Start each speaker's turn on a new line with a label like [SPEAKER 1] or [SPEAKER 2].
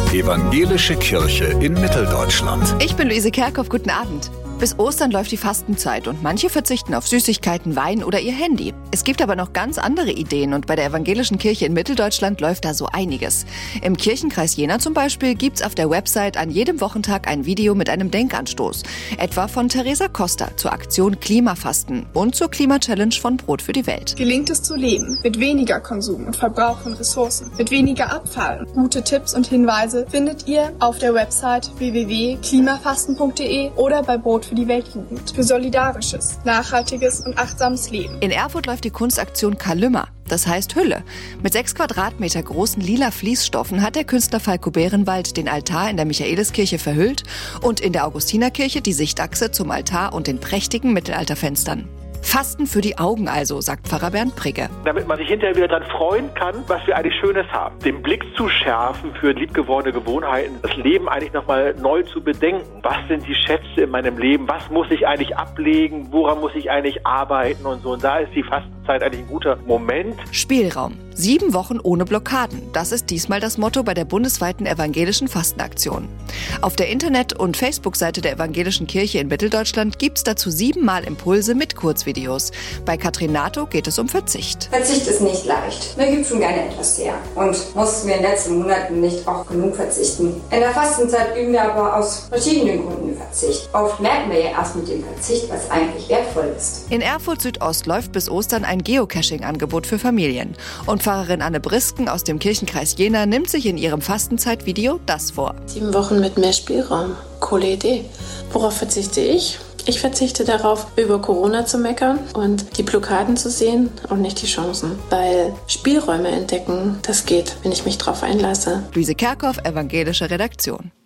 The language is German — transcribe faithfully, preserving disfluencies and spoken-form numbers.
[SPEAKER 1] Evangelische Kirche in Mitteldeutschland.
[SPEAKER 2] Ich bin Luise Kerkhoff, guten Abend. Bis Ostern läuft die Fastenzeit und manche verzichten auf Süßigkeiten, Wein oder ihr Handy. Es gibt aber noch ganz andere Ideen und bei der Evangelischen Kirche in Mitteldeutschland läuft da so einiges. Im Kirchenkreis Jena zum Beispiel gibt's auf der Website an jedem Wochentag ein Video mit einem Denkanstoß. Etwa von Theresa Costa zur Aktion Klimafasten und zur Klima-Challenge von Brot für die Welt.
[SPEAKER 3] Gelingt es zu leben mit weniger Konsum und Verbrauch von Ressourcen, mit weniger Abfall? Gute Tipps und Hinweise findet ihr auf der Website w w w punkt klimafasten punkt d e oder bei Brot für die Weltjugend. Für solidarisches, nachhaltiges und achtsames Leben.
[SPEAKER 2] In Erfurt läuft die Kunstaktion Kalümmer, das heißt Hülle. Mit sechs Quadratmeter großen lila Fließstoffen hat der Künstler Falco Bärenwald den Altar in der Michaeliskirche verhüllt und in der Augustinerkirche die Sichtachse zum Altar und den prächtigen Mittelalterfenstern. Fasten für die Augen also, sagt Pfarrer Bernd Prigge.
[SPEAKER 4] Damit man sich hinterher wieder daran freuen kann, was wir eigentlich Schönes haben. Den Blick zu schärfen für liebgewordene Gewohnheiten, das Leben eigentlich nochmal neu zu bedenken. Was sind die Schätze in meinem Leben? Was muss ich eigentlich ablegen? Woran muss ich eigentlich arbeiten und so? Und da ist die Fastenzeit eigentlich ein guter Moment.
[SPEAKER 2] Spielraum. Sieben Wochen ohne Blockaden. Das ist diesmal das Motto bei der bundesweiten evangelischen Fastenaktion. Auf der Internet- und Facebook-Seite der Evangelischen Kirche in Mitteldeutschland gibt's dazu siebenmal Impulse mit Kurzvideos. Bei Katrin Nato geht es um Verzicht.
[SPEAKER 5] Verzicht ist nicht leicht. Man gibt schon gerne etwas her und mussten wir in den letzten Monaten nicht auch genug verzichten. In der Fastenzeit üben wir aber aus verschiedenen Gründen Verzicht. Oft merken wir ja erst mit dem Verzicht, was eigentlich wertvoll ist.
[SPEAKER 2] In Erfurt Südost läuft bis Ostern ein Geocaching-Angebot für Familien. Und Pfarrerin Anne Brisken aus dem Kirchenkreis Jena nimmt sich in ihrem Fastenzeitvideo das vor.
[SPEAKER 6] Sieben Wochen mit mehr Spielraum. Coole Idee. Worauf verzichte ich? Ich verzichte darauf, über Corona zu meckern und die Blockaden zu sehen und nicht die Chancen. Weil Spielräume entdecken, das geht, wenn ich mich drauf einlasse.
[SPEAKER 2] Luise Kerkhoff, Evangelische Redaktion.